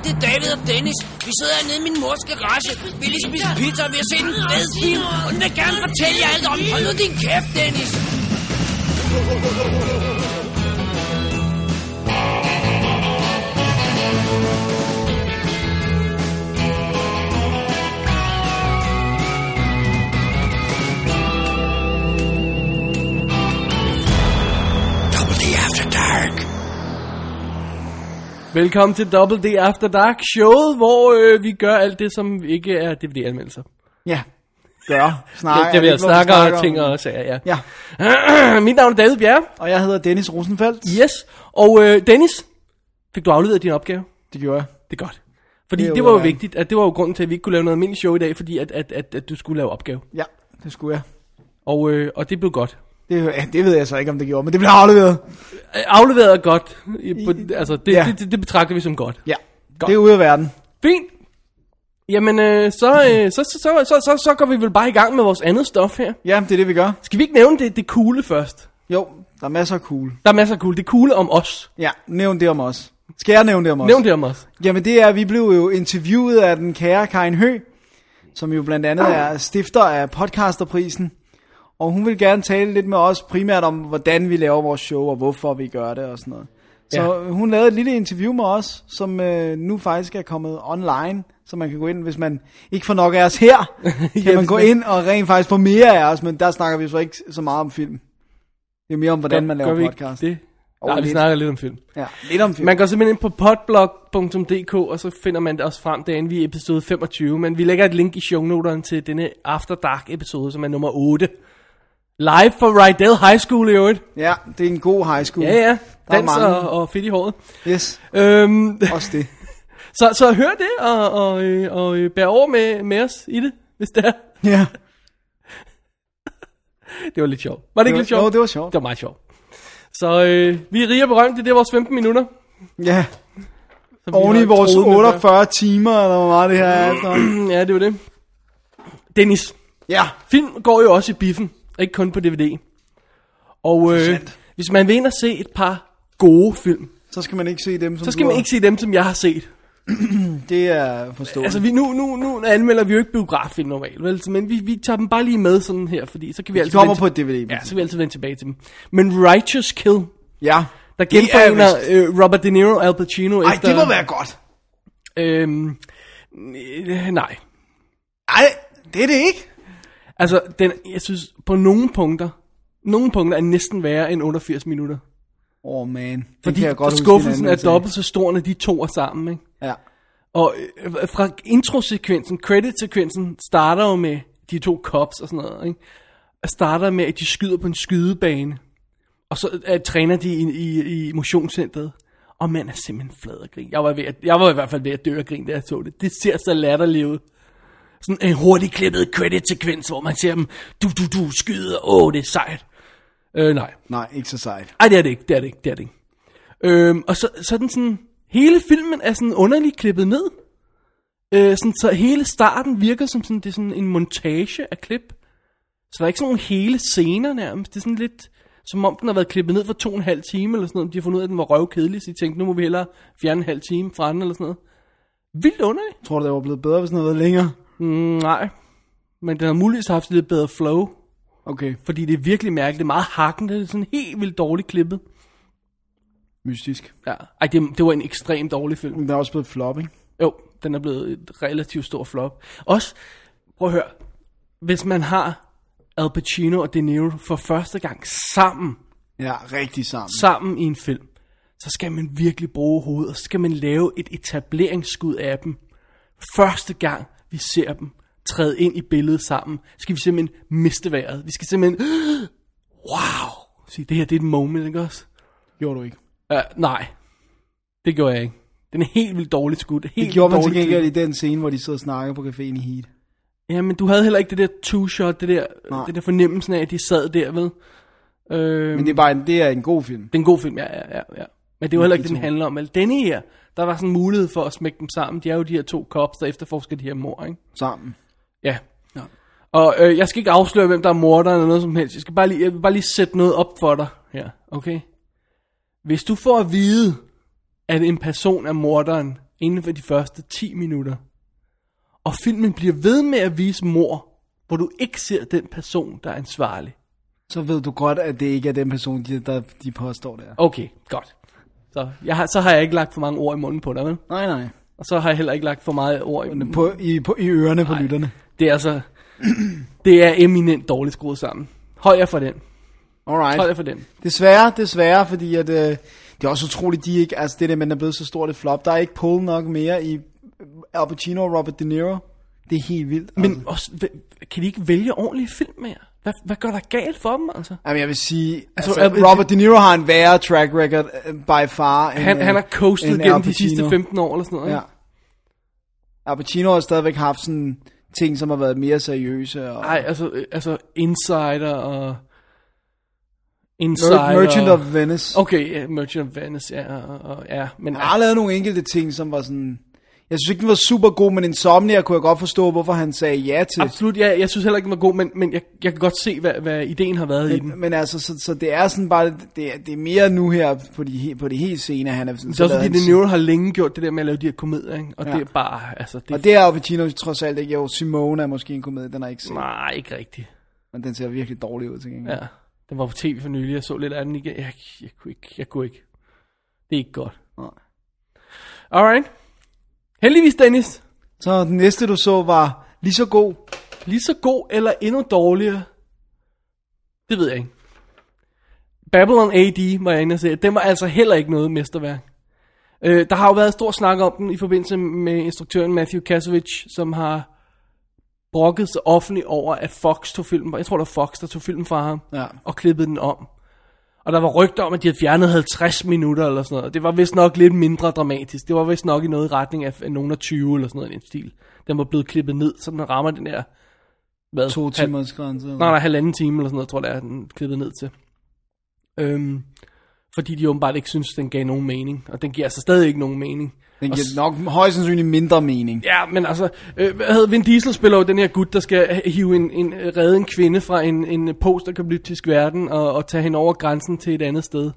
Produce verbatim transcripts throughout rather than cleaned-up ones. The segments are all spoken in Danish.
det er David og Dennis. Vi sidder hernede i min mors garage. Vi lige spise pizza, og vi har set en fed film. Og den vil gerne fortælle jer alt om. Hold nu din kæft, Dennis. Velkommen til Double D After Dark, showet, hvor øh, vi gør alt det, som ikke er D V D-anmeldelser. Ja, gør. Snakker. Det, det vil jeg snakke om ting og sager, ja. ja. Mit navn er David Bjerre. Og jeg hedder Dennis Rosenfeldt. Yes, og øh, Dennis, fik du afleveret din opgave? Det gjorde jeg. Det er godt. Fordi det, det det var jo ja. vigtigt, at det var jo grunden til, at vi ikke kunne lave noget almindeligt show i dag, fordi at, at, at, at du skulle lave opgave. Ja, det skulle jeg. Og, øh, og det blev godt. Det, ja, det ved jeg så ikke, om det gjorde, men det blev afleveret. Afleveret er godt. På, altså, det, ja. det, det, det betragter vi som godt. Ja, godt. Det er ude af verden. Fint. Jamen, øh, så, øh, så, så, så, så, så, så går vi vel bare i gang med vores andet stof her. Ja, det er det, vi gør. Skal vi ikke nævne det, det coole først? Jo, der er masser af cool. Der er masser af cool. Det coole om os. Ja, nævn det om os. Skal jeg nævne det om os? Nævn det om os. Jamen, det er, vi blev jo interviewet af den kære Karin Hø, som jo blandt andet er stifter af podcasterprisen. Og hun vil gerne tale lidt med os primært om, hvordan vi laver vores show, og hvorfor vi gør det og sådan noget. Så ja. Hun lavede et lille interview med os, som øh, nu faktisk er kommet online, så man kan gå ind, hvis man ikke får nok af os her, kan ja, man gå ind og rent faktisk få mere af os, men der snakker vi så ikke så meget om film. Det er mere om, hvordan man laver podcast. Det? Nej, vi lidt. snakker lidt om film. Ja, lidt om film. Man går simpelthen ind på podblog punktum d k, og så finder man det også frem derinde. Vi er episode femogtyve, men vi lægger et link i shownoterne til denne After Dark episode, som er nummer otte. Live for Rydell High School i øvrigt. Ja, det er en god high school. Ja, ja. Dans og, og fedt i håret. Yes. Øhm, Også det. så, så hør det, og, og, og, og bær over med, med os i det, hvis det er. Ja. Det var lidt sjovt. Var det, det ikke var, lidt sjovt? Jo, det var sjovt. Det var meget sjovt. Så øh, vi er rige og berømte, det er vores femten minutter. Ja. Oven i vores otteogfyrre timer, eller hvor meget det her er efter. Ja, det var det. Dennis. Ja. Film går jo også i biffen, ikke kun på D V D. Og øh, hvis man vil ind og se et par gode film, så skal man ikke se dem, som Så skal man ikke se dem, som jeg har set. Det er forståeligt. Altså vi, nu, nu, nu anmelder vi jo ikke biograffilm normalt, vel? Men vi, vi tager dem bare lige med sådan her, fordi så kan vi de altid kommer på et D V D. Ja, så kan vi altid vende tilbage til dem. Men Righteous Kill, ja, der genforener øh, Robert De Niro og Al Pacino. Ej, efter, det må være godt. Øhm, øh, nej. Nej, det er det ikke. Altså, den, jeg synes, på nogle punkter, nogle punkter er næsten værre end otteogfirs minutter. Åh, oh, man. Fordi skuffelsen er dobbelt så stor, når de to er sammen, ikke? Ja. Og øh, fra introsekvensen, credit-sekvensen, starter jo med de to cops og sådan noget, ikke? Starter med, at de skyder på en skydebane. Og så uh, træner de i, i, i motionscentret. Og man er simpelthen flad af grin. Jeg var, ved at, jeg var i hvert fald ved at dø af grin, da jeg så det. Det ser så latterligt ud. Sådan en hurtigt klippet credit-sekvens, hvor man ser dem, du, du, du, skyder, åh, oh, det er sejt. Øh, nej. Nej, ikke så sejt. Ej, det er det ikke, det er det ikke, det er det ikke. Øhm, og så, så er den sådan, hele filmen er sådan underligt klippet ned. Øh, sådan, så hele starten virker som sådan, det er sådan en montage af klip. Så der er ikke sådan nogle hele scener nærmest. Det er sådan lidt, som om den har været klippet ned for to og en halv time eller sådan noget. De har fundet ud af, at den var røvkedelig, så de tænkte, nu må vi hellere fjerne en halv time fra den eller sådan noget. Vildt underligt. Tror du, det var blevet bedre, hvis den havde været længere? Mm, nej, men den har muligvis haft lidt bedre flow. Okay. Fordi det er virkelig mærkeligt, det er meget hakkende, det er sådan helt vildt dårligt klippet. Mystisk. Ja, ej, det, det var en ekstremt dårlig film. Den er også blevet flop, ikke? Jo, den er blevet et relativt stor flop. Også, prøv at høre, hvis man har Al Pacino og De Niro for første gang sammen. Ja, rigtig sammen. Sammen i en film. Så skal man virkelig bruge hovedet, og så skal man lave et etableringsskud af dem. Første gang vi ser dem træde ind i billedet sammen, skal vi simpelthen miste vejret. Vi skal simpelthen, wow, sige, det her det er et moment, ikke også? Gjorde du ikke? Uh, nej, det gjorde jeg ikke. Den er helt vildt dårligt skudt. Helt det gjorde man til gengæld gengæld i den scene, hvor de sidder og snakker på caféen i Heat. Ja, men du havde heller ikke det der two-shot, det der, det der fornemmelsen af, at de sad der, ved. Øh, men det er bare en, det er en god film. Det er en god film, ja, ja, ja. ja. Men det var heller ikke det, den handler om. Altså, denne her, der var sådan en mulighed for at smække dem sammen. De er jo de her to cops, der efterforsker de her mord, ikke? Sammen. Ja. ja. Og øh, jeg skal ikke afsløre, hvem der er morderen eller noget som helst. Jeg skal bare lige, jeg vil bare lige sætte noget op for dig her, okay? Hvis du får at vide, at en person er morderen inden for de første ti minutter. Og filmen bliver ved med at vise mord, hvor du ikke ser den person, der er ansvarlig. Så ved du godt, at det ikke er den person, de, der de påstår der. Okay, godt. Så, jeg har, så har jeg ikke lagt for mange ord i munden på dig, vel? Nej, nej. Og så har jeg heller ikke lagt for meget ord i munden. På, i, på, i ørerne på Nej, lytterne. Det er altså... det er eminent dårligt skruet sammen. Hold jer for den. Alright. Hold jer for den. Desværre, desværre, fordi at, øh, det er også utroligt, de ikke... Altså det der, men er blevet så stort et flop. Der er ikke pull nok mere i Al Pacino og Robert De Niro. Det er helt vildt. Men altså. også, kan de ikke vælge ordentlige film mere? Hvad, hvad gør der galt for dem, altså? Jamen, jeg vil sige, altså, Altså, Robert De Niro har en værre track record uh, by far. Han, end, han har coastet end gennem Al de Pacino. sidste femten år eller sådan noget, Ja. ikke? Al Pacino har stadigvæk haft sådan ting, som har været mere seriøse. Og... Nej, altså, øh, altså Insider og... Insider... Merchant of Venice. Okay, ja, Merchant of Venice, ja, og, og, ja, men... Han har lavet nogle enkelte ting, som var sådan... Jeg synes ikke, den var super god, men Insomnia kunne jeg godt forstå, hvorfor han sagde ja til. Absolut, ja, jeg synes heller ikke, den var god, men, men jeg, jeg kan godt se, hvad, hvad ideen har været men, i den. Men altså, så, så det er sådan bare... Det er, det er mere nu her på de, på de helt sene, han er... Det er også fordi, De Niro har længe gjort det der med at lave de her komedier, ikke? Og Ja. det er bare, altså... Det, Og det er Al Pacino trods alt ikke. Jo, Simone er måske en komedie, den har jeg ikke set. Nej, ikke rigtigt. Men den ser virkelig dårlig ud til gengæld. Ja, den var på tv for nylig, jeg så lidt af den igen. Jeg, jeg, kunne ikke, jeg kunne ikke. Det er ikke godt. Nej. Alright. Heldigvis, Dennis. Så den næste, du så, var lige så god. Lige så god eller endnu dårligere? Det ved jeg ikke. Babylon A D var jeg inde og se. Den var altså heller ikke noget mesterværk. Øh, der har jo været stor snak om den i forbindelse med instruktøren Matthew Kasovich, som har brokket sig offentligt over, at Fox tog filmen. Jeg tror, det var Fox, der tog filmen fra ham Ja. og klippede den om. Og der var rygter om, at de havde fjernet halvtreds minutter eller sådan noget. Det var vist nok lidt mindre dramatisk. Det var vist nok i noget i retning af nogen af tyve eller sådan noget i den stil. Den var blevet klippet ned, så den rammer den der... Hvad? To timers grænse. Nej, nej, halvanden time eller sådan noget, tror jeg, det er den klippet ned til. Øhm, fordi de åbenbart ikke synes, den gav nogen mening. Og den giver altså stadig ikke nogen mening. Den Og giver s- nok højst sandsynligt mindre mening. Ja, men altså, øh, hvad hedder Vin Diesel spiller jo den her gut, der skal hive en, en redde en kvinde fra en, en post-apokalyptisk verden og, og tage hende over grænsen til et andet sted.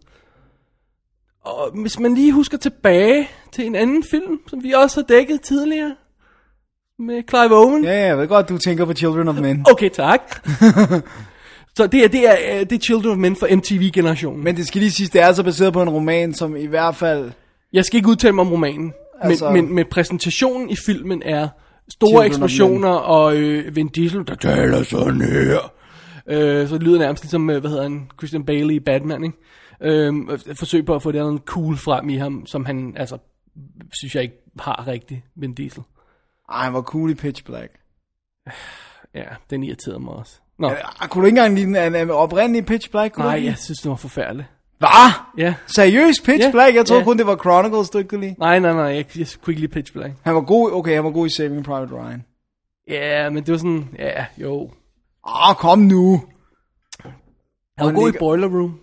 Og hvis man lige husker tilbage til en anden film, som vi også har dækket tidligere, med Clive Owen. Ja, ja, jeg ved godt, du tænker på Children of Men. Okay, tak. Så det er, det, er, øh, det er Children of Men for M T V-generationen. Men det skal lige siges, det er altså baseret på en roman, som i hvert fald... Jeg skal ikke udtale mig om romanen, Altså- men, men, men præsentationen i filmen er store Children of eksplosioner og øh, Vin Diesel, der taler sådan her. Øh, så det lyder nærmest ligesom, øh, hvad hedder han, Christian Bale i Batman, ikke? Øh, forsøg på at få det noget cool frem i ham, som han, altså, synes jeg ikke har rigtigt, Vin Diesel. Ej, han var cool i Pitch Black. Ja, den irriterede mig også. Nå, Ja, kunne du ikke engang lide den uh, oprindelige Pitch Black? Kunne du nej, ikke? jeg synes, det var forfærdeligt. Hvad? Ja. Seriøst Pitch Ja, Black? Jeg troede ja. kun, det var Chronicles, du ikke kunne lide. Nej, nej, nej, jeg, jeg kunne ikke lide Pitch Black. Han var god, okay, han var god i Saving Private Ryan. Ja, men det var sådan, ja, jo. Åh, oh, kom nu. Han var Og god i ligger- Boiler Room.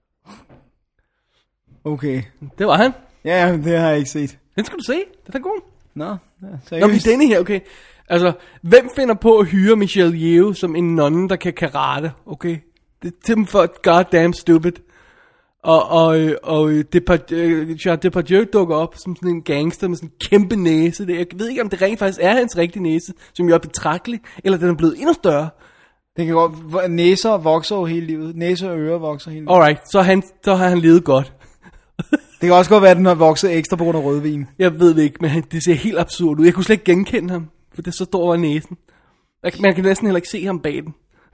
Okay. Det var han. Ja, men det har jeg ikke set. Den skal du se. Den er god. Nå, ja, seriøst. Nå, men denne her, okay. Altså, hvem finder på at hyre Michelle Yeoh som en nonne, der kan karate, okay? Det er simpelthen for goddamn stupid. Og, og, øh, og øh, Depardieu, øh, Gerard Depardieu dukker op som sådan en gangster med sådan en kæmpe næse. Det, jeg ved ikke, om det rent faktisk er hans rigtige næse, som jo er betragtelig, eller den er blevet endnu større. Det kan godt... Næser vokser jo hele livet. Næser og ører vokser hele livet. Alright, så, han, så har han levet godt. Det kan også godt være, at den har vokset ekstra på grund af rødvin. Jeg ved det ikke, men han- det ser helt absurd ud. Jeg kunne slet ikke genkende ham, for det er så stor over næsen. Jeg- Man kan næsten heller ikke se ham bag den.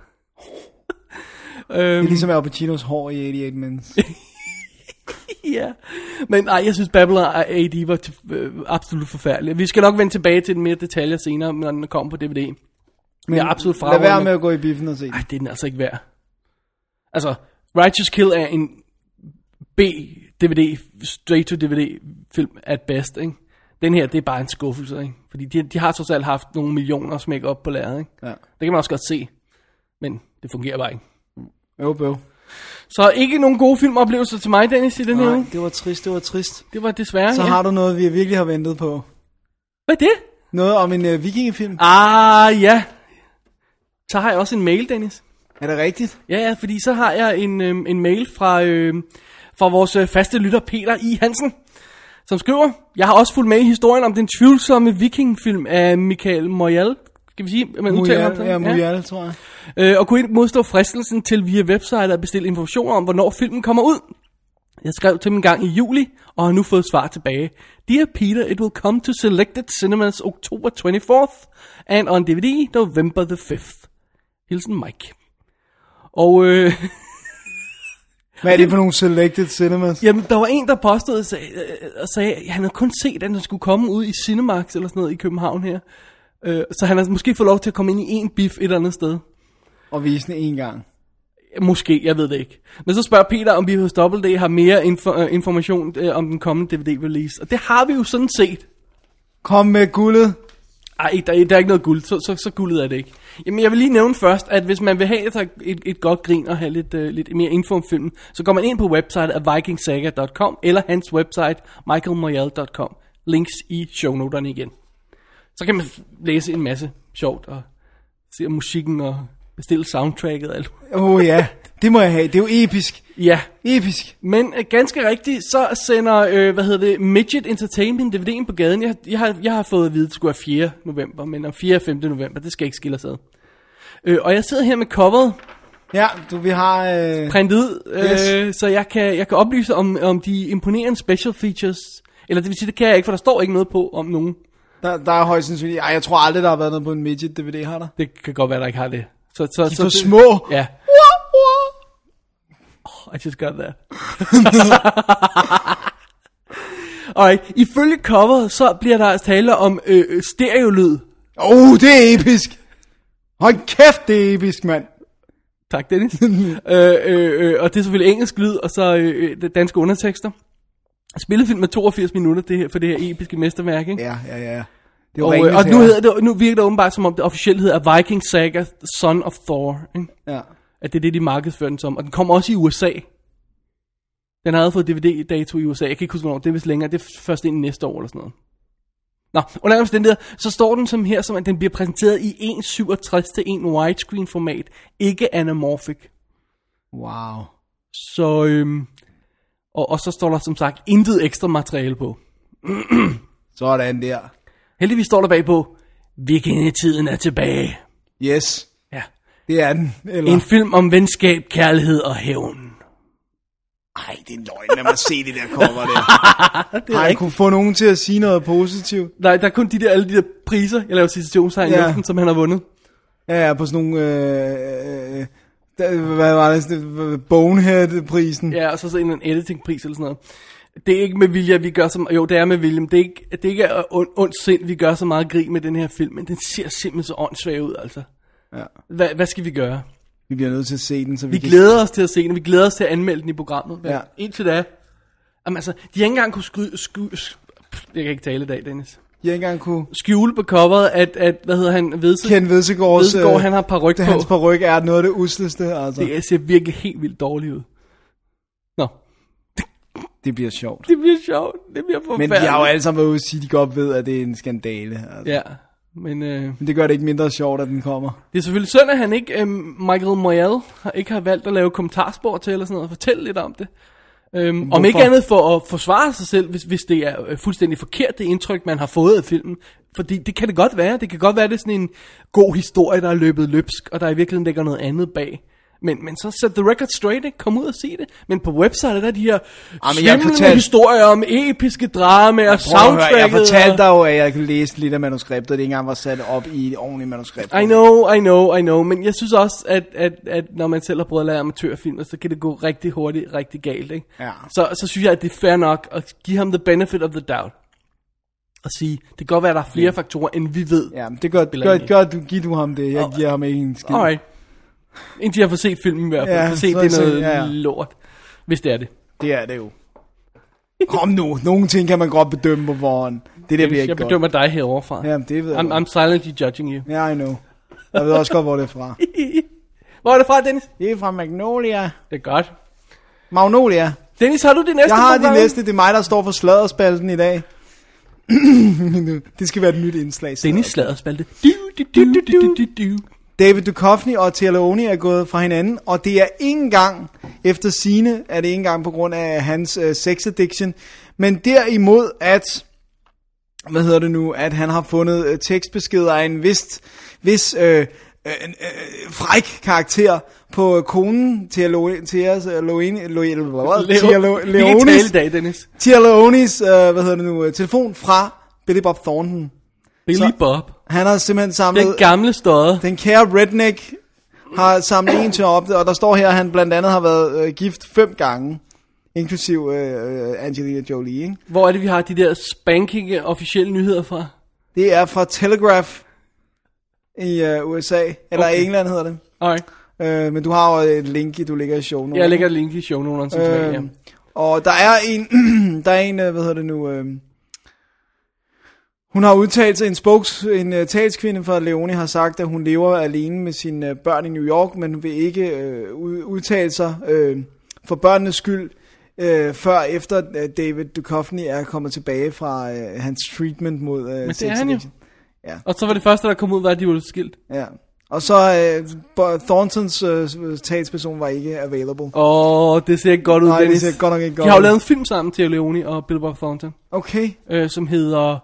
Det er ligesom Al Pacinos hår i otteogtyve Minutes. Ja, men nej, jeg synes Babylon A D var til, øh, absolut forfærdelig. Vi skal nok vende tilbage til den mere detaljer senere, når den kommer på D V D. Men jeg er absolut Lad frarådende. være med at gå i biffen og se den. Ej, det er den altså ikke værd. Altså, Righteous Kill er en B-D V D, straight-to-D V D film at best, ikke? Den her, det er bare en skuffelse, ikke? Fordi de, de har trods alt haft nogle millioner smæk op på lærret, ikke? Ja. Det kan man også godt se, men det fungerer bare ikke. Jo, bøv. Så ikke nogen gode filmoplevelser til mig, Dennis, i den her Nej, uge. det var trist, det var trist. Det var desværre, Så ja. har du noget, vi virkelig har ventet på. Hvad er det? Noget om en uh, vikingefilm. Ah, ja. Så har jeg også en mail, Dennis. Er det rigtigt? Ja, ja, fordi så har jeg en, øhm, en mail fra, øhm, fra vores øh, faste lytter, Peter I. Hansen, som skriver, jeg har også fulgt med i historien om den tvivlsomme vikingfilm af Michael Moyal. Skal vi sige, man udtaler ham? Ja, Moyal, ja. tror jeg. Øh, og kunne ikke modstå fristelsen til via website at bestille informationer om, hvornår filmen kommer ud. Jeg skrev til dem en gang i juli, og har nu fået svar tilbage. Dear Peter, it will come to selected cinemas October twenty-fourth, and on D V D, November the fifth. Hilsen Mike. Og øh... hvad er det for nogle selected cinemas? Jamen, der var en, der påstod og sagde, øh, og sagde, at han havde kun set, at den skulle komme ud i Cinemax eller sådan noget i København her. Øh, så han har måske fået lov til at komme ind i en biff et eller andet sted. Og vise den en gang. Måske, jeg ved det ikke. Men så spørger Peter, om vi hos Double D har mere info- uh, information uh, om den kommende D V D-release. Og det har vi jo sådan set. Kom med guldet. Ej, der, der er ikke noget guld, så, så, så guldet er det ikke. Jamen, jeg vil lige nævne først, at hvis man vil have et, et, et godt grin og have lidt, uh, lidt mere info om filmen, så går man ind på website af vikingsaga punktum com eller hans website michael moyal punktum com. Links i shownoterne igen. Så kan man læse en masse sjovt og se musikken og bestille soundtracket og alt. Åh oh, ja, det må jeg have. Det er jo episk. Ja. Episk. Men øh, ganske rigtigt, så sender, øh, hvad hedder det, Midget Entertainment D V D'en på gaden. Jeg, jeg, har, jeg har fået at vide, at det skulle være fjerde november, men om fjerde og femte november, det skal ikke skille os ad. Øh, og jeg sidder her med coveret. Ja, du, vi har... Øh... printet ud, øh, Yes. så jeg kan, jeg kan oplyse om, om de imponerende special features. Eller det vil sige, det kan jeg ikke, for der står ikke noget på om nogen. Der, der er højst sandsynligt... Ej, jeg tror aldrig, der har været noget på en Midget D V D, har der? Det kan godt være, der ikke har det. Så, så, De er så for det, små. Ja. Oh, I just got that. Alright, ifølge coveret, så bliver der tale om øh, stereolyd. Åh, oh, det er episk. Hold kæft, det er episk, mand. Tak, Dennis. øh, øh, øh, og det er selvfølgelig engelsk lyd, og så øh, øh, danske undertekster. Spillefilm med toogfirs minutter det her, for det her episke mesterværk, ikke? Ja, ja, ja. Det er Og, øh, og nu, hedder det, nu virker det åbenbart som om det officielt hedder Viking Saga, Son of Thor, ikke? Ja. At det er det, de markedsfører den som. Og den kommer også i U S A. Den har allerede fået D V D-dato i U S A. Jeg kan ikke huske, hvornår. Det er vist længere. Det er først ind næste år eller sådan noget. Nå, under omstændigheder, så står den som her, som at den bliver præsenteret i en syvogtres til en widescreen format. Ikke anamorphic. Wow. Så, øhm, og, og så står der som sagt intet ekstra materiale på. Sådan der. Heldigvis står der bagpå, vikingetiden er tilbage. Yes. Ja. Det er den. Eller... En film om venskab, kærlighed og hævn. Ej, det er en løgn. Lad mig se det der cover der. Det er Ej, ikke. kunne få nogen til at sige noget positivt. Nej, der er kun de der, alle de der priser, jeg laver citationstegn i Ja. luften, som han har vundet. Ja, ja, på sådan nogle... Øh, øh, der, hvad var det? Bonehead-prisen. Ja, og så så en eller anden editingpris eller sådan noget. Det er ikke med vilje, at vi gør så... Jo, det er med vilje, men det er ikke, det er ikke af ond, ondt sind, vi gør så meget grin med den her film, men den ser simpelthen så åndssvag ud, altså. Ja. Hvad, hvad skal vi gøre? Vi bliver nødt til at se den, så vi, Vi kan... glæder os til at se den, vi glæder os til at anmelde den i programmet. Men Ja. indtil da... Jamen altså, de har ikke engang kunne skyde... Sky, sk, jeg kan ikke tale i dag, Dennis. Jeg ikke engang kunne... Skjule på coveret, at, at hvad hedder han, Vedse, Ken Vedsegaards... Vedsegaard, øh, han har paryk det, på. hans paryk er noget af det usleste, altså. Det, Det ser virkelig helt vildt dårligt ud. Nå, det bliver sjovt. det bliver sjovt, det bliver Men forfærdeligt. de har jo alle sammen været ude at sige, at de godt ved, at det er en skandale. Altså. Ja, men øh, Men det gør det ikke mindre sjovt, at den kommer. det er selvfølgelig synd, at han ikke, øh, Michael Moyal, har ikke har valgt at lave kommentarspor til eller sådan noget, og fortælle lidt om det. Øhm, om ikke andet for at forsvare sig selv, hvis, hvis det er øh, fuldstændig forkert, det indtryk, man har fået af filmen. Fordi det kan det godt være. Det kan godt være, det er sådan en god historie, der er løbet løbsk, og der i virkeligheden ligger noget andet bag. Men, men så set the record straight, ikke? Kom ud og sig det. Men på website der er de her svimlende fortalte... historier om episke dramaer og soundtracket. Jeg fortalte og... dig jo, at jeg kunne læse lidt af manuskriptet, og det ikke engang var sat op i et ordentligt manuskript. I know, I know, I know. Men jeg synes også, at, at, at når man selv har prøvet at lave amatørfilm, så kan det gå rigtig hurtigt, rigtig galt, ikke? Ja. Så, så synes jeg, at det er fair nok at give ham the benefit of the doubt. Og sige, det kan godt være, at der er flere ja. faktorer, end vi ved. Ja, det gør, gør, gør du, giv du ham det. Jeg giver ham ikke en skid. Alright. Indtil jeg får set filmen i hvert fald. Ja, Ja, for se, så det er noget se, ja, ja. lort. Hvis det er det. Det er det jo. Kom nu, nogle ting kan man godt bedømme på forhånd. Det der bliver ikke Jeg godt. bedømmer dig heroverfra. Ja, det ved jeg. I'm, I'm silently judging you. Ja, yeah, I know. Jeg ved også godt, hvor det er fra. Hvor er det fra, Dennis? Det er fra Magnolia. Det er godt. Magnolia. Dennis, har du det næste Jeg har program? de næste. Det er mig, der står for sladderspalten i dag. Det skal være et nyt indslag. Dennis sladderspalte. Du, du, du, du, du, du, du. David Duchovny og Téa Leoni er gået fra hinanden, og det er ikke engang, efter sigende, er det ikke engang på grund af hans øh, sex addiction, men derimod at, hvad hedder det nu, at han har fundet øh, tekstbeskeder af en vist, vis øh, øh, øh, fræk karakter på konen Téa Leoni, Téa Leonis, øh, hvad hedder det nu, telefon fra Billy Bob Thornton. Billy Så Bob. Han har simpelthen samlet... Den gamle støde. Den kære redneck har samlet en til op, og der står her, at han blandt andet har været øh, gift fem gange, inklusiv øh, Angelina Jolie, ikke? Hvor er det, vi har de der spanking officielle nyheder fra? Det er fra Telegraph i øh, U S A, eller Okay. England hedder det. Alright. Øh, men du har jo et link, du ligger i show nu. Jeg lægger et link i shownoterne. Øh, ja. Og der er en, der er en, hvad hedder det nu... Øh, Hun har udtalt sig, en spokes, en uh, talskvinde fra Leoni har sagt, at hun lever alene med sine uh, børn i New York, men hun vil ikke uh, udtale sig uh, for børnenes skyld, uh, før efter uh, David Duchovny er kommet tilbage fra uh, hans treatment mod uh, men det er han jo. Ja. Og så var det første, der kom ud, var, at de var skilt. Ja. Og så uh, Thorntons uh, talsperson var ikke available. Åh, oh, det ser ikke godt ud, Nej, Dennis. det ser godt nok ikke godt De har jo ud. lavet en film sammen, Téa Leoni og Billy Bob Thornton. Okay. Øh, som hedder...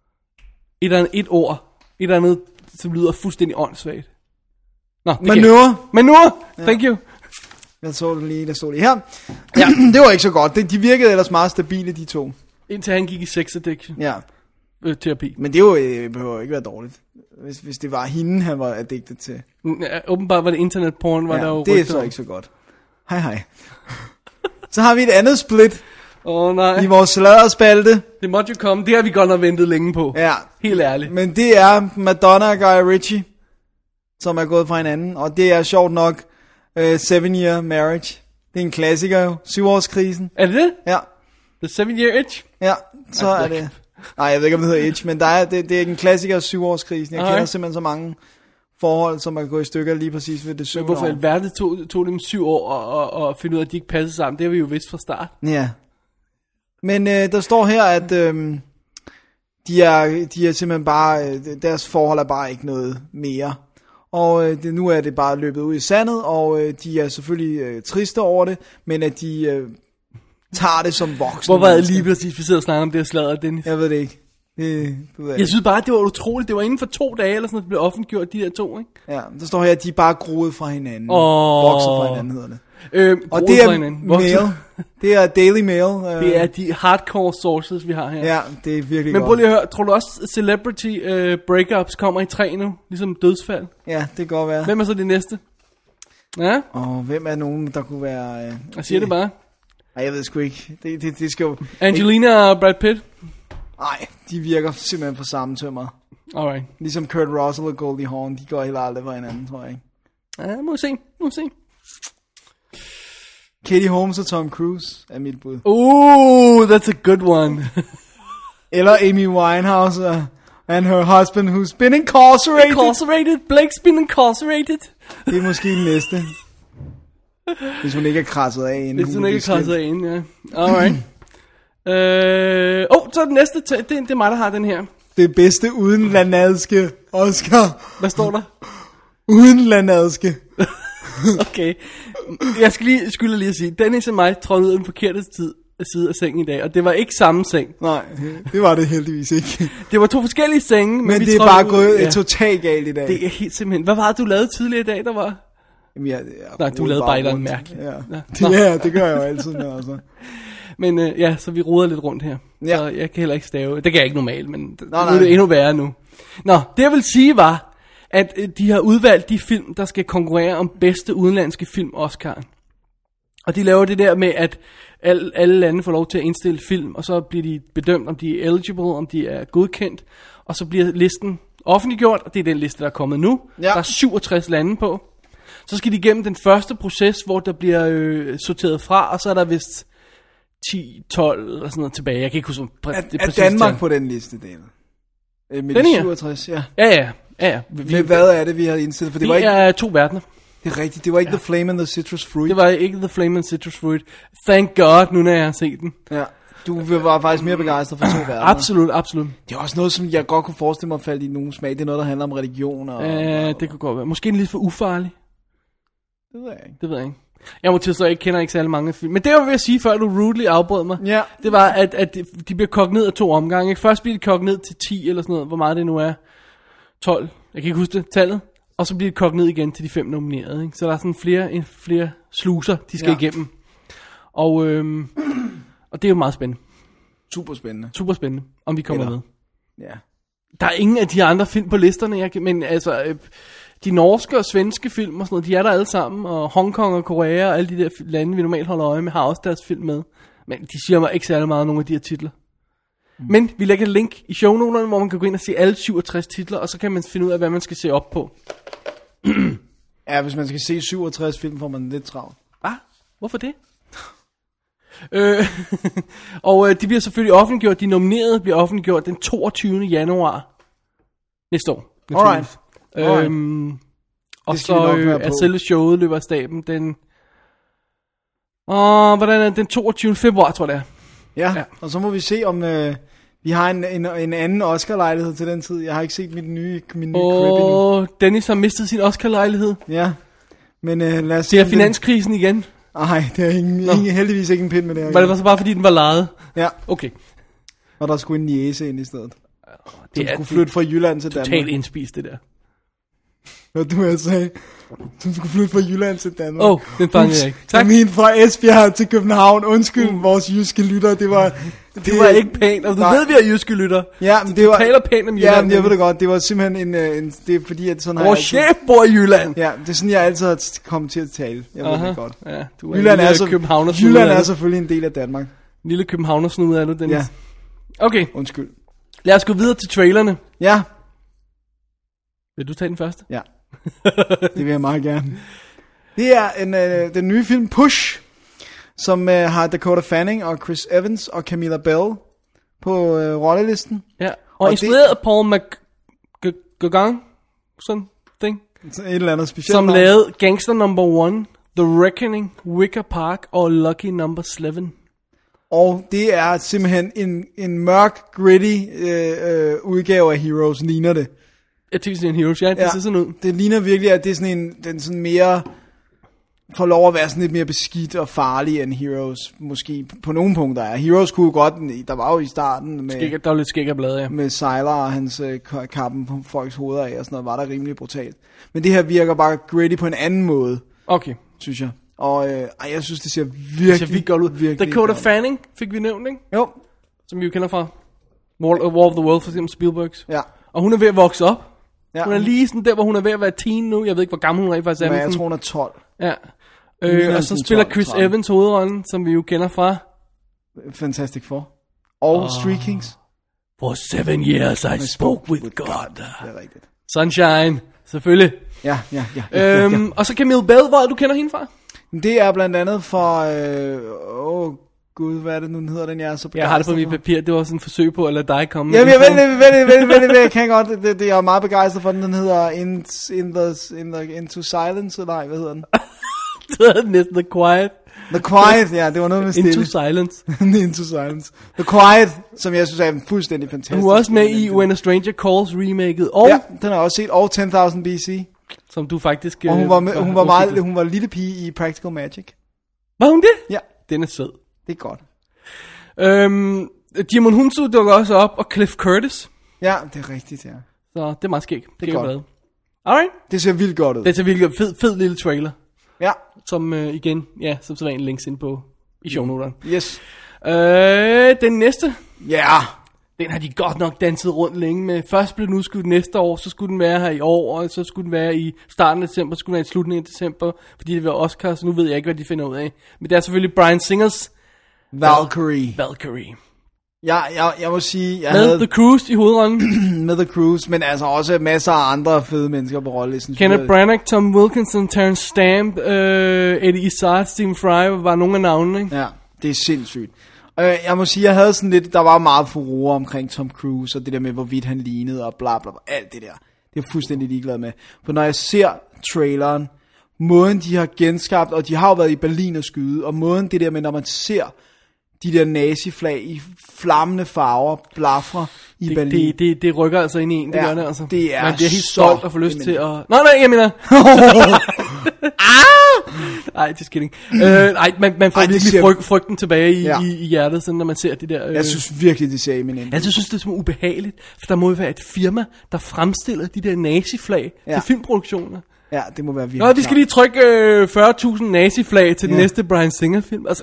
Et eller andet, et ord. Et eller andet, som lyder fuldstændig åndssvagt. Nå, det Manure. Manure! Thank you. Jeg så det lige, der stod det her. Ja, det var ikke så godt. De virkede ellers meget stabile, de to. Indtil han gik i sex addiction. Ja. Øh, terapi. Men det jo, øh, behøver ikke være dårligt. Hvis, hvis det var hende, han var addicted til. Ja, åbenbart var det internetporn, var ja, der jo det er rygter så om. ikke så godt. Hej hej. Så har vi et andet split Åh oh, nej. i vores sladderspalte. Det måtte jo komme. Det har vi godt nok ventet længe på. Ja. Helt ærligt. Men det er Madonna og Guy Ritchie, som er gået fra hinanden. Og det er sjovt nok uh, Seven Year Marriage. Det er en klassiker jo. Syvårskrisen. Er det det? Ja. The Seven Year Itch? Ja, så Altså, er det... Nej, jeg ved ikke, om det hedder Itch, men der er, det, det er en klassiker, syvårskrisen. Jeg Okay. kender simpelthen så mange forhold, som er gået i stykker lige præcis ved det Men syvende hvorfor år. alverden tog, tog dem syv år og, og, og finde ud af, at de ikke passede sammen? Det har vi jo vidst fra start. Ja. Men øh, der står her, at øh, de, er, de er simpelthen bare, øh, deres forhold er bare ikke noget mere. Og øh, det, nu er det bare løbet ud i sandet, og øh, de er selvfølgelig øh, triste over det, men at de øh, tager det som voksne. Hvor var det mennesker. lige præcis, vi sidder og snakker om det her sladder, Dennis? Jeg ved det ikke. Det, det ved jeg. Jeg synes bare, det var utroligt. Det var inden for to dage, eller sådan noget, det blev offentliggjort, de her to, ikke? Ja, der står her, at de er bare groet fra hinanden. Åh. Vokset fra hinanden, hedder det. Øh, Og det er Mail. Det er Daily Mail. Øh. Det er de hardcore sources, vi har her. Ja, det er virkelig Men godt. prøv lige at høre, tror du også, celebrity uh, breakups kommer i tre nu? Ligesom dødsfald? Ja, det kan godt være. Hvem er så det næste? Ja, Og hvem er nogen, der kunne være... Øh, jeg siger det bare. Nej, jeg ved sgu ikke. Det, det, det skal jo... Angelina og Brad Pitt? Nej, de virker simpelthen på samme tømmer. Alright. Ligesom Kurt Russell og Goldie Hawn, de går heller aldrig fra hinanden, tror jeg ikke. Ja, må vi se, må vi se. Katie Holmes og Tom Cruise er mit bud. Ooh, that's a good one. Eller Amy Winehouse uh, and her husband who's been incarcerated. Incarcerated, Blake's been incarcerated. Det er måske den næste. Hvis hun ikke er krasset af inden Hvis hun du blev ikke skilt. krasser ind, ja. Alright. Øh, Åh, oh, så er den næste, det, det er mig, der har den her. Det bedste udenlandske Oscar. Hvad står der? Udenlandske. Okay. Jeg skal lige skylde lige at sige, Dennis og mig trådte ud af den forkerte tid, side af sengen i dag, og det var ikke samme seng. Nej, det var det heldigvis ikke. Det var to forskellige senge, men, Men vi det er trådte bare ud- gået ja. totalt galt i dag. Det er helt simpelthen. Hvad var det, du lavede tidligere i dag, der var? Jamen, jeg, jeg Nej, du roder lavede bare et eller andet rundt. mærkeligt. Ja. Nå. Ja, det gør jeg jo altid med, altså. Men øh, ja, så vi roder lidt rundt her. Ja. Så jeg kan heller ikke stave. Det kan jeg ikke normalt, men det, nej. nu er det endnu værre nu. Nå, det jeg vil sige var, at øh, de har udvalgt de film, der skal konkurrere om bedste udenlandske film Oscar. Og de laver det der med, at alle, alle lande får lov til at indstille film, og så bliver de bedømt, om de er eligible, om de er godkendt, og så bliver listen offentliggjort, og det er den liste, der er kommet nu. Ja. Der er syvogtres lande på. Så skal de igennem den første proces, hvor der bliver øh, sorteret fra, og så er der vist ti, tolv eller sådan noget tilbage. Jeg kan ikke huske, præ- Er, det er præcise Danmark tal. på den liste, David? Øh, Med Den de her? syvogtres, ja. Ja, ja, ja. ja. Vi, Men hvad er det, vi har indstillet? For det vi var ikke, er to verdener. det er rigtigt, det var ikke ja. The Flame and the Citrus Fruit. Det var ikke The Flame and Citrus Fruit. Thank God, nu når jeg har set den. Ja. Du var faktisk mere begejstret for to verdener. Absolut, absolut. Det er også noget, som jeg godt kunne forestille mig at falde i nogen smag. Det er noget, der handler om religion. Og, øh, og, det kunne godt være. Måske en lidt for ufarlig. Det ved jeg ikke. Det ved jeg ikke. Jeg må til så jeg kender ikke særlig mange film. Men det jeg vil sige, før du rudely afbrød mig, ja. det var, at, at de bliver kogt ned af to omgange. Ikke? Først bliver de kogt ned til ti eller sådan noget, hvor meget det nu er. tolv, jeg kan ikke huske det, tallet. Og så bliver de kogt ned igen til de fem nominerede. Ikke? Så der er sådan flere, flere sluser, de skal ja. igennem. Og, øhm, og det er jo meget spændende. Super spændende. Super spændende, om vi kommer eller, med. Ja. Der er ingen af de andre film på listerne, jeg kan, men altså... Øh, de norske og svenske film og sådan noget, de er der alle sammen, og Hongkong og Korea og alle de der lande, vi normalt holder øje med, har også deres film med. Men de siger mig ikke særlig meget nogle af de her titler. Mm. Men vi lægger et link i shownoterne, hvor man kan gå ind og se alle syvogtres titler, og så kan man finde ud af, hvad man skal se op på. Ja, hvis man skal se syvogtres film, får man lidt travlt. Hvad? Hvorfor det? øh, og øh, de bliver selvfølgelig offentliggjort, de nominerede bliver offentliggjort den toogtyvende januar næste år. Alright. Øhm, og så øh, er selve showet løber af staben den Åh, hvordan er det? Den toogtyvende februar, tror jeg det er. Ja, ja. Og så må vi se om øh, vi har en, en, en anden Oscar-lejlighed til den tid. Jeg har ikke set mit nye, min nye oh, crib endnu. Dennis har mistet sin Oscar-lejlighed. Ja, men øh, lad os se. Det er finanskrisen den igen. Nej, det er ingen, ingen, heldigvis ikke en pind med det her. Var det var så bare fordi den var lejet? Ja. Okay. Og der skulle en niece ind i stedet. Det er, skulle flytte fra Jylland til Danmark. Totalt indspist det der. Hvad du havde sagt, som skulle flytte fra Jylland til Danmark. Åh, oh, den fangede jeg ikke. Tak. Min fra Esbjerg til København. Undskyld, uh. vores jyske lytter. Det var, det, det var ikke pænt. Og du nej. ved, vi er jyske lytter. Ja, men det du var, taler pænt om Jylland. Ja, men jeg ved det godt. Det var simpelthen en... en det er fordi, at sådan vores chef bor i Jylland. Ja, det er sådan, jeg altid har kommet til at tale. Jeg ved det godt. Ja, du er Jylland, er, så, Jylland er selvfølgelig en del af Danmark. En lille københavnersnud er du, Dennis. Ja. Okay. Undskyld. Lad os gå videre til trailerne. Ja. Vil du tage den første? Ja. Det vil jeg meget gerne. Det er en, øh, den nye film Push, som øh, har Dakota Fanning og Chris Evans og Camilla Bell på øh, rollelisten. Ja. Og, og instrueret af Paul McGugan, sådan ting. Et eller andet specielt. Som lavede Gangster Number One, The Reckoning, Wicker Park og Lucky Number Eleven. Og det er simpelthen en, en mørk, gritty øh, øh, udgave af Heroes, ligner det. Jeg tænker sådan en Heroes, ja, det ja, ser sådan ud. Det ligner virkelig, at det er sådan en, den sådan mere, får lov at være sådan lidt mere beskidt og farlig end Heroes, måske på nogle punkter er. Heroes kunne godt, der var jo i starten med... Skæg, der var lidt skæg af blade, ja. Med Sylar og hans øh, kappen på folks hoveder af og sådan noget, var der rimelig brutalt. Men det her virker bare gritty på en anden måde. Okay. Synes jeg. Og øh, ej, jeg synes, det ser virkelig, det ser godt ud. Virkelig Dakota Fanning fik vi nævnt, ikke? Jo. Som vi jo kender fra War, War of the World, for eksempel Spielbergs. Ja. Og hun er ved at vokse op. Ja. Hun er lige sådan der, hvor hun er ved at være teen nu. Jeg ved ikke, hvor gammel hun er faktisk. Men jeg tror, hun er tolv. Ja. Øh, og så spiller Chris tretten Evans hovedrollen, som vi jo kender fra Fantastic Four. Og oh. Street Kings. For seven years I, I spoke with, with God. God. Det er rigtigt. Sunshine, selvfølgelig. Ja, ja, ja. ja, øhm, ja, ja. Og så Camille Bell, hvor du kender hende fra? Det er blandt andet for... Øh, åh, gud, hvad er det nu, den hedder, den jeg er så begejstret. Jeg har det på mit papir, det var sådan et forsøg på at lade dig komme. Jamen, jeg ved det, ved det, ved det, ved det, ved det, jeg kan godt, det, det, jeg er meget begejstret for den, den hedder in, in the, in the, Into Silence, nej, hvad hedder den? Det hedder den næsten The Quiet. The Quiet, ja, det var noget med stille. Into Silence. Into Silence. The Quiet, som jeg synes er en fuldstændig fantastisk. Hun er også med i When a Stranger Calls remaket, og... Ja, den har jeg også set, og ten thousand B C. Som du faktisk... Og hun var, med, hun var meget, hun var lille pige i Practical Magic. Var hun det? Ja. Den er sød. Det er godt. Øhm, Jimon Hunsu dukker også op, og Cliff Curtis. Ja, det er rigtigt, ja. Så det er meget skægt. Det er godt. Blade. Alright. Det ser vildt godt ud. Det ser vildt fed, fed lille trailer. Ja. Som øh, igen, ja, som så var en links ind på i shownoterne. Yes. Øh, den næste. Ja. Yeah. Den har de godt nok danset rundt længe med. Først blev den udskudt næste år, så skulle den være her i år, og så skulle den være i starten af december, så skulle den være i slutningen af december, fordi det var Oscar, så nu ved jeg ikke, hvad de finder ud af. Men det er selvfølgelig Bryan Singers Valkyrie. Valkyrie. Ja, jeg, jeg må sige... Jeg med havde... The Cruise i hovedrollen. Med The Cruise, men altså også masser af andre fede mennesker på rollelisten. Kenneth Branagh, Tom Wilkinson, Terence Stamp, øh, Eddie Izzard, Stephen Fry, var nogle af navnene, ikke? Ja, det er sindssygt. Og jeg, jeg må sige, jeg havde sådan lidt... Der var meget furore omkring Tom Cruise, og det der med, hvorvidt han lignede, og bla bla bla. Alt det der. Det er jeg fuldstændig ligeglad med. For når jeg ser traileren, måden de har genskabt, og de har jo været i Berlin og skyde, og måden det der med, når man ser de der naziflag i flammende farver blafrer i det, Berlin. Det, det, det rykker altså ind i en, det ja, gør det altså. Det er Man bliver helt så stolt og får lyst til at... Nå, nej, jeg mener... Nej, just kidding. Øh, nej, man, man får Ej, virkelig ser... fryg, frygten tilbage i, ja. i, i hjertet, sådan, når man ser det der... Øh... Jeg synes virkelig, det ser eminent. Jeg synes, det er så ubehageligt, for der må jo være et firma, der fremstiller de der naziflag ja. til filmproduktioner. Ja, det må være virkelig. Nå, vi skal lige trykke øh, fyrre tusind naziflag til ja. den næste Bryan Singer-film. Altså,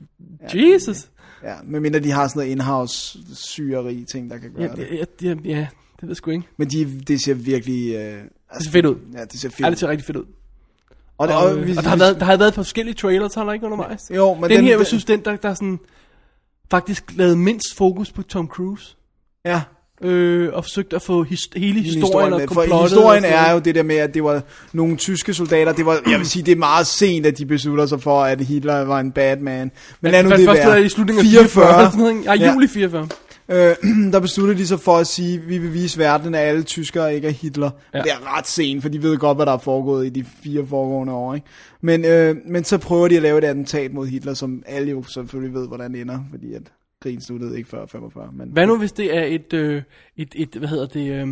ja, Jesus. Ja, medmindre de har sådan noget in-house syeri ting, der kan gøre ja, det. Ja, ja, ja, det ved jeg sgu ikke. Men de, det ser virkelig... Øh, altså, det ser fedt ud. Ja, det ser fedt ja, det ser rigtig fedt ud. Og, og, og, og, øh, og der, har været, der har været forskellige trailers, har der ikke undervejs? Jo, men den, den her, jeg synes, den der, der er sådan... Faktisk lavet mindst fokus på Tom Cruise. Ja. Øh, og forsøgt at få his, hele historien, historien og komplottet. For historien er jo det der med, at det var nogle tyske soldater. Det var, jeg vil sige, det er meget sent, at de beslutter sig for, at Hitler var en bad man. Men lad nu det være. Først i slutningen af fireogfyrre. Ja, ja, juli fireogfyrre. Øh, der besluttede de så for at sige, at vi vil vise verden, at alle tyskere ikke er Hitler. Ja. Det er ret sent, for de ved godt, hvad der er foregået i de fire foregående år. Ikke? Men, øh, men så prøver de at lave et attentat mod Hitler, som alle jo selvfølgelig ved, hvordan det ender, fordi at krigen sluttede ikke før femogfyrre. Men hvad nu, hvis det er et, øh, et, et hvad hedder det, øh,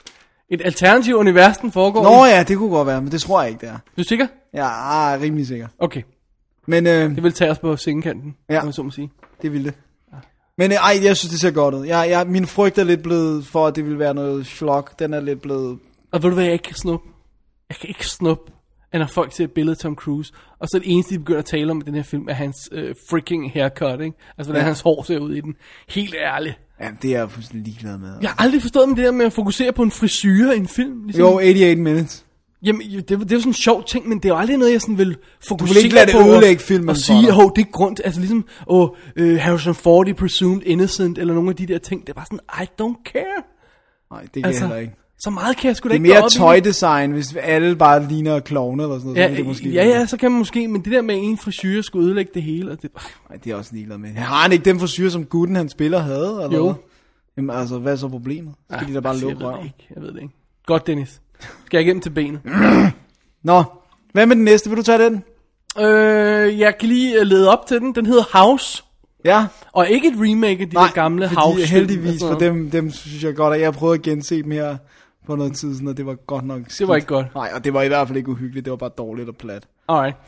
et alternativt univers, den foregår? Nå ja, det kunne godt være, men det tror jeg ikke, det er. Du er sikker? Ja, er rimelig sikker. Okay. Men, øh, det vil tage os på sengekanten, ja, man så må sige. Det vil det. Ja. Men øh, ej, jeg synes, det ser godt ud. Jeg, jeg, min frygt er lidt blevet for, at det vil være noget slok. Den er lidt blevet... Og ved du hvad, jeg ikke kan snuppe? Jeg kan ikke snuppe, at når folk ser et billede af Tom Cruise, og så det eneste, de begynder at tale om i den her film, er hans øh, freaking haircut, ikke? Altså, hvordan ja. hans hår ser ud i den. Helt ærligt. Ja, det er jeg fuldstændig ligeglad med. Jeg har aldrig forstået med det der med at fokusere på en frisyre i en film. Ligesom. Jo, otteogtyve minutes. Jamen, det, det er jo sådan en sjov ting, men det er jo aldrig noget, jeg sådan vil fokusere på. Du vil ikke lade det ødelægge filmen. Og sige, at det er grund, altså ligesom, åh, uh, Harrison Ford is presumed innocent, eller nogle af de der ting. Det er bare sådan, I don't care. Nej, det kan altså, jeg heller ikke. Så meget kan jeg sgu da ikke. Det er mere tøjdesign, hvis alle bare ligner klovne eller sådan noget. Ja, så det måske ja, ja, så kan man måske, men det der med en frisyre skulle ødelægge det hele. Og det... Nej, det er også ligeglad med. Har han ikke den frisyre, som gutten han spiller havde? Eller jo. Hvad? Jamen altså, hvad er så problemet? Skal ja, de da bare lukke røven? Jeg, jeg ved det ikke. Godt, Dennis. Skal jeg igennem til benet? Nå, hvad med den næste? Vil du tage den? Øh, jeg kan lige lede op til den. Den hedder House. Ja. Og ikke et remake af de Nej, der gamle fordi House. heldigvis, for dem, dem synes jeg godt, at jeg prøvede at gense dem her på noget tid siden, og det var godt nok skidt. Det var ikke godt. Nej, og det var i hvert fald ikke uhyggeligt. Det var bare dårligt og plat. Alright.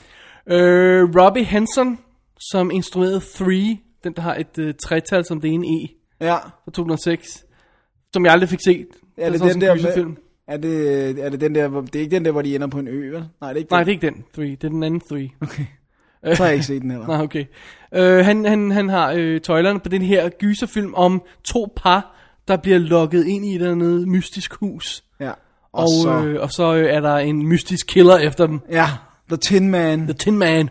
Øh, Robbie Henson, som instruerede Three. Den, der har et uh, tretal som det ene E. Ja. Fra to tusind og seks. Som jeg aldrig fik set. Er det, det den der med, er det, er det den der, det er ikke den der, hvor de ender på en ø, vel? Nej, det er ikke den. Nej, det er ikke den. Three. Det er den anden Three. Okay. Så har jeg ikke set den heller. Nej, okay. Øh, han, han, han har øh, tøjlerne på den her gyserfilm om to par, der bliver lukket ind i et eller andet mystisk hus. Ja. Og, og så, øh, og så øh, er der en mystisk killer efter dem. Ja, The Tin Man. The Tin Man.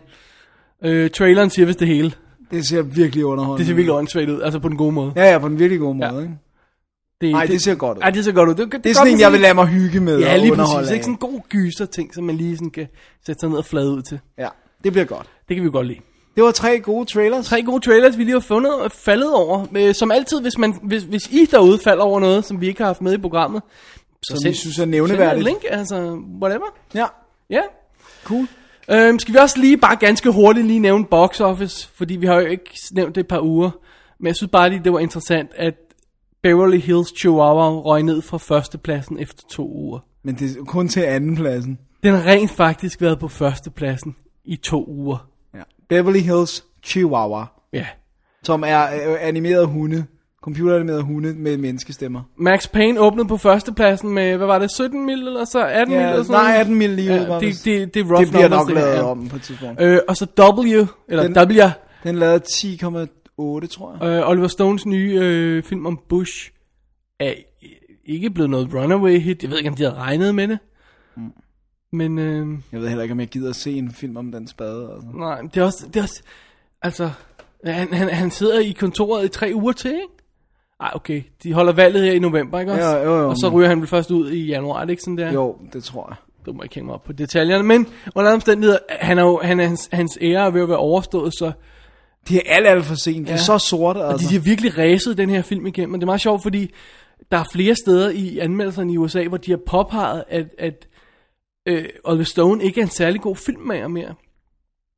Øh, traileren siger vist det hele. Det ser virkelig underholdende. Det ser virkelig åndssvagt ud, altså på den gode måde. Ja, ja, på den virkelig gode måde, ja. Ikke? Det, Nej, det, det ser godt ud. Nej, det ser godt ud. Det, det, det er sådan en, jeg vil lade mig hygge med. Ja, lige præcis. Det er ikke sådan en god gyser ting, som man lige sådan kan sætte sig ned og flade ud til. Ja, det bliver godt. Det kan vi godt lide. Det var tre gode trailers. Tre gode trailers, vi lige har fundet og faldet over. Som altid, hvis, man, hvis, hvis I derude falder over noget, som vi ikke har haft med i programmet, så som vi synes er nævneværdigt. Send en link, altså whatever. Ja. Ja. Cool. Øhm, skal vi også lige bare ganske hurtigt lige nævne Box Office, fordi vi har jo ikke nævnt det et par uger. Men jeg synes bare lige, det var interessant, at Beverly Hills Chihuahua røg ned fra førstepladsen efter to uger. Men det er kun til andenpladsen. Den har rent faktisk været på førstepladsen i to uger. Ja. Beverly Hills Chihuahua. Ja. Som er øh, animerede hunde. Computeranimerede hunde med menneskestemmer. Max Payne åbnede på førstepladsen med, hvad var det, sytten mil eller så atten ja, mil eller sådan nej, atten mil lige ja, ud. Det, det, det er rough det bliver numbers, nok lavet ja. om på et tidspunkt. Øh, og så W, eller den, W. Den lavede ti komma otte, tror jeg. Øh, Oliver Stones nye øh, film om Bush er ikke blevet noget runaway hit. Jeg ved ikke, om de har regnet med det. Mm. Men øh, jeg ved heller ikke, om jeg gider at se en film om den spade. Altså. Nej, det er også, det er også altså, han, han, han sidder i kontoret i tre uger til, ikke? Ej, okay. De holder valget her i november, ikke også? Jo, jo, jo, og så ryger han vel først ud i januar, er det ikke sådan der? Jo, det tror jeg. Du må ikke hænge mig op på detaljerne, men under omstændigheder, han er jo, han er, hans, hans ære er ved at være overstået, så det er alt, alt for sent. Det er ja. så sort, altså. Og de har virkelig ræset den her film igennem, og det er meget sjovt, fordi der er flere steder i anmeldelserne i U S A, hvor de har påpeget, at, at øh, Oliver Stone ikke er en særlig god filmmager mere.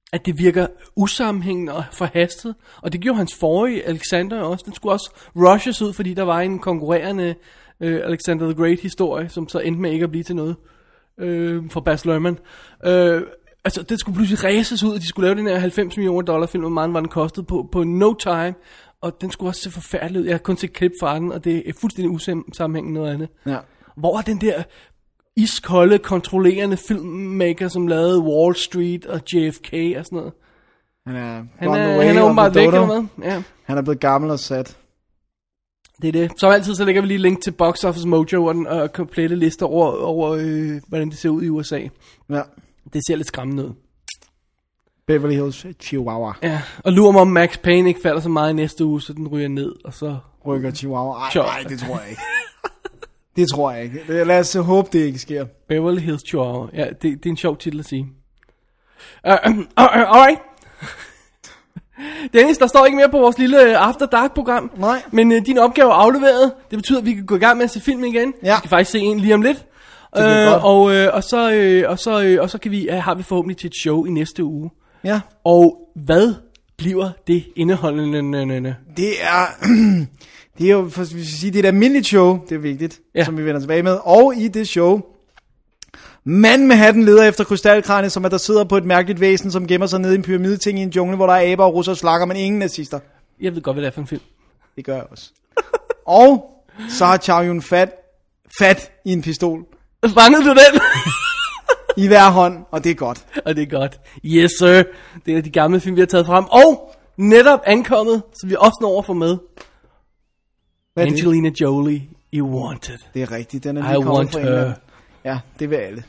at det virker usammenhængende og forhastet. Og det gjorde hans forrige, Alexander, også. Den skulle også rushes ud, fordi der var en konkurrerende øh, Alexander the Great-historie, som så endte med ikke at blive til noget øh, for Baz Luhrmann. Øh, altså, det skulle pludselig ræses ud, at de skulle lave den her halvfems millioner dollar film, hvor meget var den kostede på, på no time. Og den skulle også se forfærdelig ud. Jeg har kun set klip fra den, og det er fuldstændig usammenhængende noget andet. Ja. Hvor er den der iskolde, kontrollerende filmmaker, som lavede Wall Street og J F K og sådan noget? Han er, han er, han er åbenbart væk, eller hvad? Ja. Han er blevet gammel og sat. Det er det. Som altid, så lægger vi lige link til Box Office Mojo og den øh, komplette liste over, over øh, hvordan det ser ud i U S A. Ja. Det ser lidt skræmmende ud. Beverly Hills Chihuahua. Ja, og lurer mig om Max Payne ikke falder så meget i næste uge, så den ryger ned, og så... Rykker Chihuahua. Ej, nej, det tror jeg ikke. Det tror jeg ikke. Lad os håbe, det ikke sker. Beverly Hills Chihuahua. Ja, det, det er en sjov titel at sige. Uh, uh, uh, alright. Dennis, der står ikke mere på vores lille After Dark-program. Nej. Men uh, din opgave er afleveret. Det betyder, at vi kan gå i gang med at se film igen. Ja. Vi skal faktisk se en lige om lidt. Uh, og, uh, og, så, uh, og, så, uh, og så kan vi, uh, har vi forhåbentlig til et show i næste uge. Ja. Og hvad bliver det indeholdende? Det er... Det er jo, for vi skal sige, det er et almindeligt show, det er vigtigt, ja. Som vi vender tilbage med. Og i det show, manden med hatten leder efter krystalkranet, som er der sidder på et mærkeligt væsen, som gemmer sig nede i en pyramideting i en jungle, hvor der er aber og russer og slakker, men ingen nazister. Jeg ved godt, hvad det er for en film. Det gør jeg også. Og så har Chow Yun fat, fat i en pistol. Fangede du den? I hver hånd, og det er godt. Og det er godt. Yes, sir. Det er de gamle film, vi har taget frem. Og netop ankommet, så vi også når over for med. Hvad Angelina det? Jolie, You Wanted. Det er rigtigt, den er lige kommet fra England. Ja, det vil alle.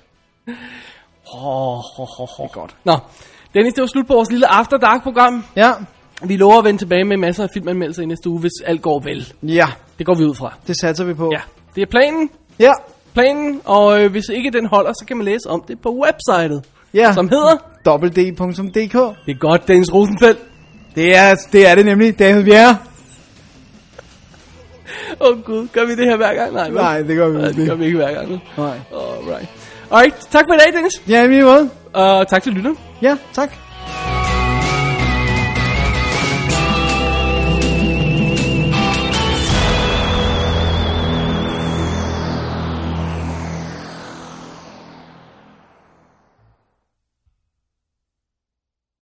Oh, oh, oh, oh. Det er godt. Nå, Dennis, det var slut på vores lille After Dark-program. Ja. Vi lover at vende tilbage med masser af filmanmeldelser i næste uge, hvis alt går vel. Ja. Det går vi ud fra. Det satser vi på. Ja, det er planen. Ja. Planen, og øh, hvis ikke den holder, så kan man læse om det på websitet. Ja. Som hedder w w w punktum d k. Det er godt, Dennis Rosenfeldt. Det er det, er det nemlig, David Bjerre. Åh oh, gud, gør vi det her hver gang? Nej, vel? Nej, det gør vi ikke. Det gør vi ikke hver gang. Nej. Alright. Alright, tak for i dag, Dennis. Ja, i min måde. Og tak til lytteren. Ja, tak.